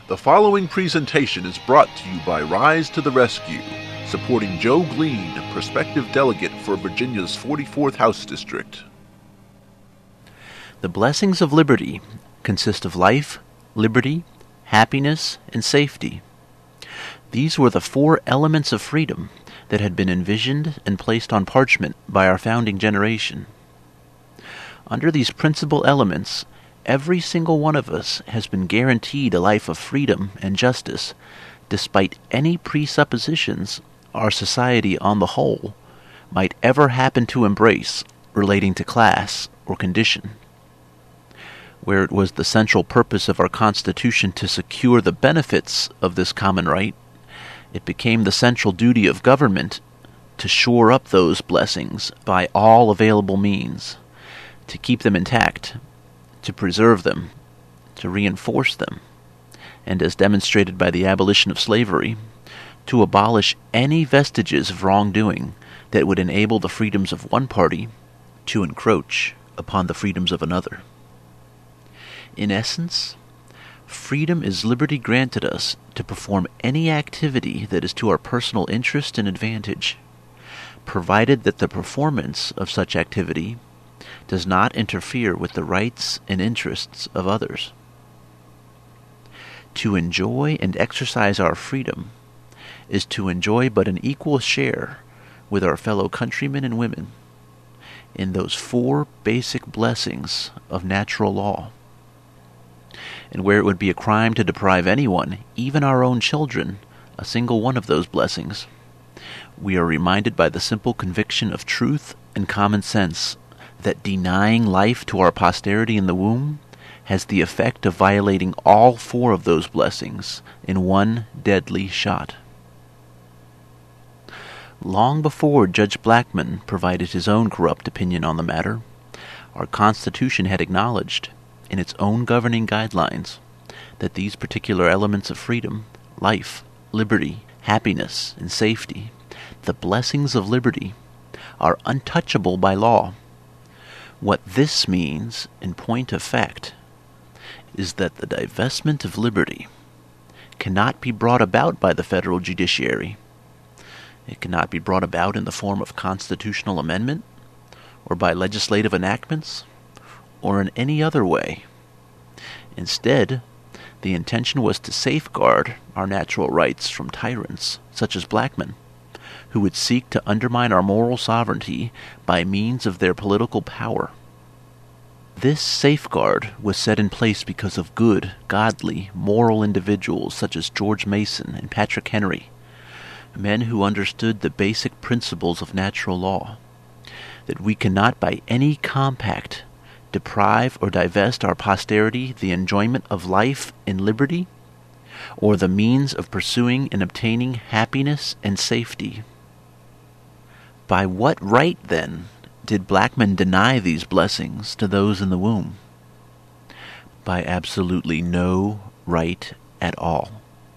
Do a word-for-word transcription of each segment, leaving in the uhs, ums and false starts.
The following presentation is brought to you by Rise to the Rescue, supporting Joe Glean, prospective delegate for Virginia's forty-fourth House District. The blessings of liberty consist of life, liberty, happiness, and safety. These were the four elements of freedom that had been envisioned and placed on parchment by our founding generation. Under these principal elements, every single one of us has been guaranteed a life of freedom and justice, despite any presuppositions our society on the whole might ever happen to embrace relating to class or condition. Where it was the central purpose of our Constitution to secure the benefits of this common right, it became the central duty of government to shore up those blessings by all available means, to keep them intact, to preserve them, to reinforce them, and as demonstrated by the abolition of slavery, to abolish any vestiges of wrongdoing that would enable the freedoms of one party to encroach upon the freedoms of another. In essence, freedom is liberty granted us to perform any activity that is to our personal interest and advantage, provided that the performance of such activity does not interfere with the rights and interests of others. To enjoy and exercise our freedom is to enjoy but an equal share with our fellow countrymen and women in those four basic blessings of natural law. And where it would be a crime to deprive anyone, even our own children, a single one of those blessings, we are reminded by the simple conviction of truth and common sense that denying life to our posterity in the womb has the effect of violating all four of those blessings in one deadly shot. Long before Judge Blackmun provided his own corrupt opinion on the matter, our Constitution had acknowledged, in its own governing guidelines, that these particular elements of freedom, life, liberty, happiness, and safety, the blessings of liberty, are untouchable by law. What this means, in point of fact, is that the divestment of liberty cannot be brought about by the federal judiciary. It cannot be brought about in the form of constitutional amendment, or by legislative enactments, or in any other way. Instead, the intention was to safeguard our natural rights from tyrants such as Blackmun, who would seek to undermine our moral sovereignty by means of their political power. This safeguard was set in place because of good, godly, moral individuals such as George Mason and Patrick Henry, men who understood the basic principles of natural law, that we cannot by any compact deprive or divest our posterity the enjoyment of life and liberty, or the means of pursuing and obtaining happiness and safety. By what right, then, did Blackmun deny these blessings to those in the womb? By absolutely no right at all.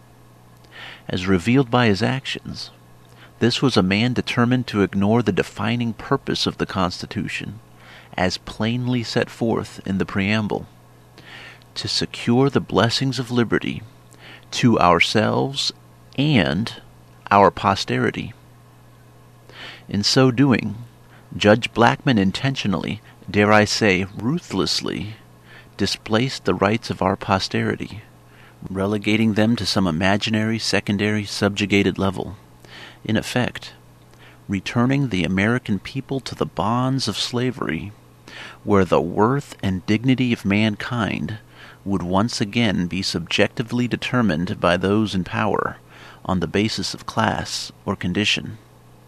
As revealed by his actions, this was a man determined to ignore the defining purpose of the Constitution, as plainly set forth in the preamble, to secure the blessings of liberty to ourselves and our posterity. In so doing, Judge Blackmun intentionally, dare I say ruthlessly, displaced the rights of our posterity, relegating them to some imaginary secondary subjugated level, in effect, returning the American people to the bonds of slavery, where the worth and dignity of mankind would once again be subjectively determined by those in power on the basis of class or condition.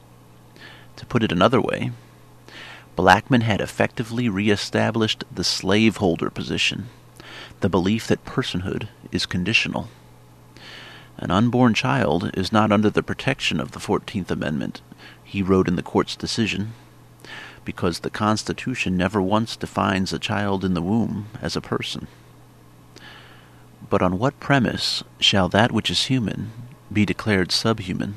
To put it another way, Blackmun had effectively reestablished the slaveholder position, the belief that personhood is conditional. An unborn child is not under the protection of the fourteenth Amendment, he wrote in the court's decision, because the Constitution never once defines a child in the womb as a person. But on what premise shall that which is human be declared subhuman?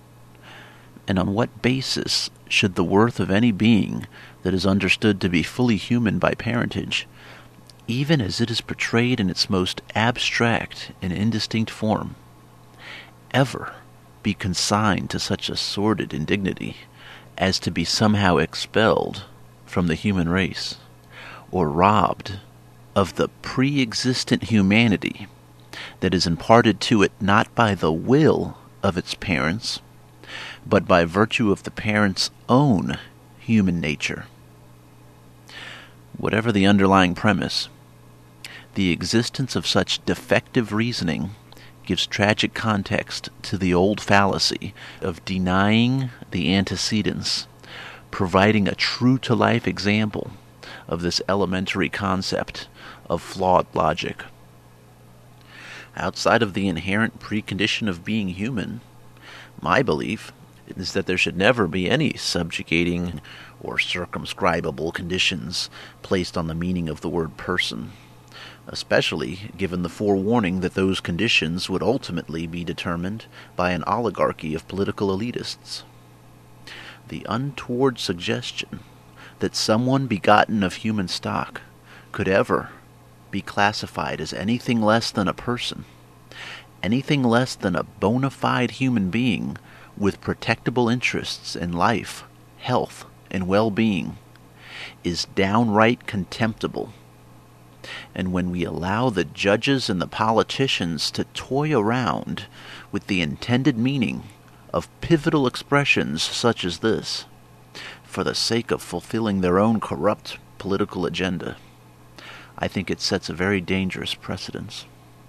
And on what basis should the worth of any being that is understood to be fully human by parentage even as it is portrayed in its most abstract and indistinct form, ever be consigned to such a sordid indignity as to be somehow expelled from the human race, or robbed of the pre-existent humanity that is imparted to it not by the will of its parents, but by virtue of the parents' own human nature. Whatever the underlying premise, the existence of such defective reasoning gives tragic context to the old fallacy of denying the antecedents, providing a true-to-life example of this elementary concept of flawed logic. Outside of the inherent precondition of being human, my belief is that there should never be any subjugating or circumscribable conditions placed on the meaning of the word person, especially given the forewarning that those conditions would ultimately be determined by an oligarchy of political elitists. The untoward suggestion that someone begotten of human stock could ever be classified as anything less than a person, anything less than a bona fide human being with protectable interests in life, health, and well-being, is downright contemptible. And when we allow the judges and the politicians to toy around with the intended meaning of pivotal expressions such as this, for the sake of fulfilling their own corrupt political agenda, I think it sets a very dangerous precedence.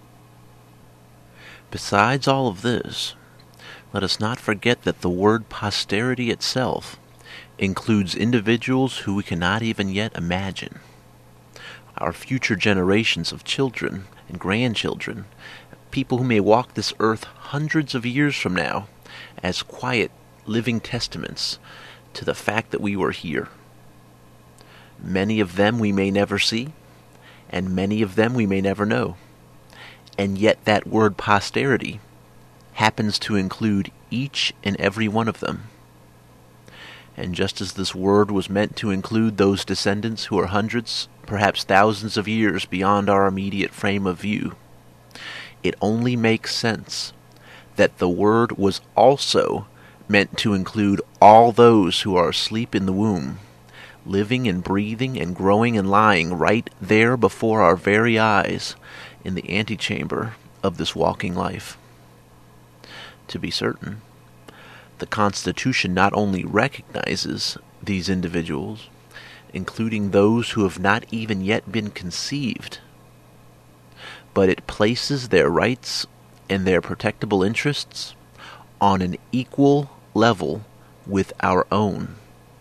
Besides all of this, let us not forget that the word posterity itself includes individuals who we cannot even yet imagine. Our future generations of children and grandchildren, people who may walk this earth hundreds of years from now, as quiet, living testaments to the fact that we were here. Many of them we may never see, and many of them we may never know. And yet that word posterity happens to include each and every one of them. And just as this word was meant to include those descendants who are hundreds, perhaps thousands of years beyond our immediate frame of view, it only makes sense that the word was also meant to include all those who are asleep in the womb, living and breathing and growing and lying right there before our very eyes in the antechamber of this walking life. To be certain, the Constitution not only recognizes these individuals, including those who have not even yet been conceived, but it places their rights and their protectable interests on an equal level with our own.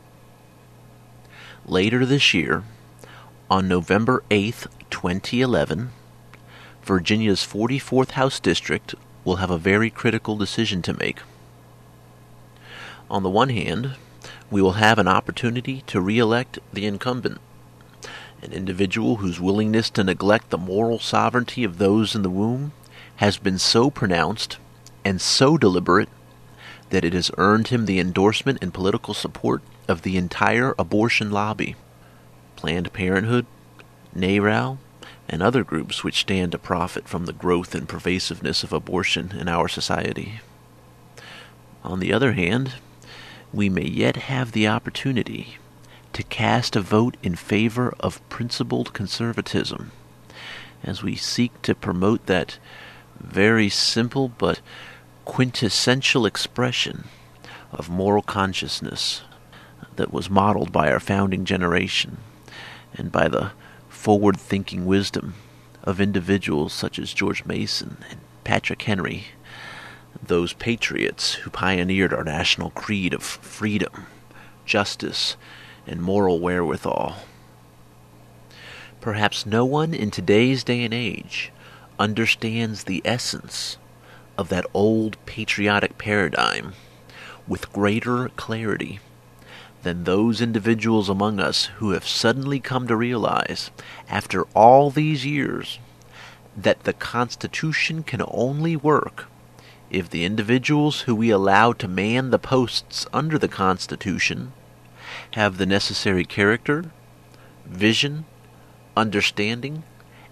Later this year, on November eighth, twenty eleven, Virginia's forty-fourth House District will have a very critical decision to make. On the one hand, we will have an opportunity to re-elect the incumbent, an individual whose willingness to neglect the moral sovereignty of those in the womb has been so pronounced and so deliberate that it has earned him the endorsement and political support of the entire abortion lobby, Planned Parenthood, NARAL, and other groups which stand to profit from the growth and pervasiveness of abortion in our society. On the other hand, we may yet have the opportunity to cast a vote in favor of principled conservatism, as we seek to promote that very simple but quintessential expression of moral consciousness that was modeled by our founding generation and by the forward-thinking wisdom of individuals such as George Mason and Patrick Henry, those patriots who pioneered our national creed of freedom, justice, and moral wherewithal. Perhaps no one in today's day and age understands the essence of that old patriotic paradigm with greater clarity than those individuals among us who have suddenly come to realize, after all these years, that the Constitution can only work if the individuals who we allow to man the posts under the Constitution have the necessary character, vision, understanding,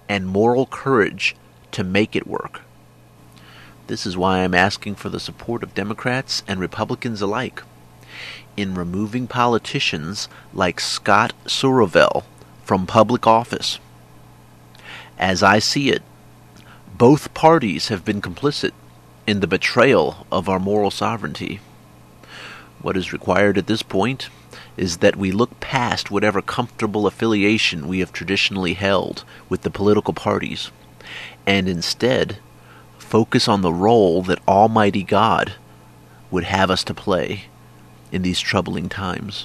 and moral courage to make it work. This is why I'm asking for the support of Democrats and Republicans alike in removing politicians like Scott Surovell from public office. As I see it, both parties have been complicit in the betrayal of our moral sovereignty. What is required at this point is that we look past whatever comfortable affiliation we have traditionally held with the political parties, and instead focus on the role that Almighty God would have us to play in these troubling times.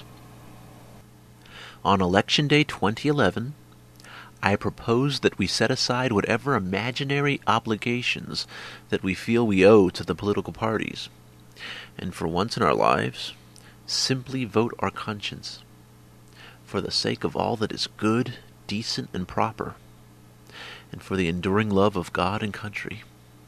On Election Day twenty eleven, I propose that we set aside whatever imaginary obligations that we feel we owe to the political parties, and for once in our lives, simply vote our conscience, for the sake of all that is good, decent, and proper, and for the enduring love of God and country.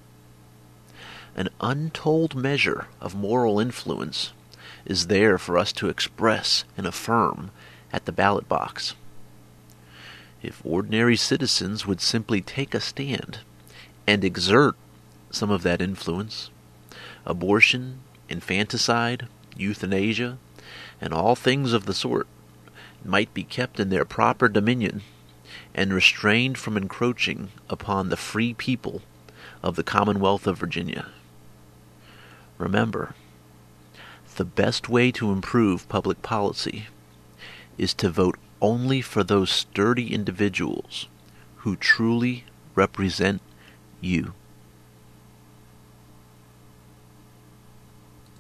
An untold measure of moral influence is there for us to express and affirm at the ballot box. If ordinary citizens would simply take a stand and exert some of that influence, abortion, infanticide, euthanasia, and all things of the sort might be kept in their proper dominion and restrained from encroaching upon the free people of the Commonwealth of Virginia. Remember, the best way to improve public policy is to vote only for those sturdy individuals who truly represent you.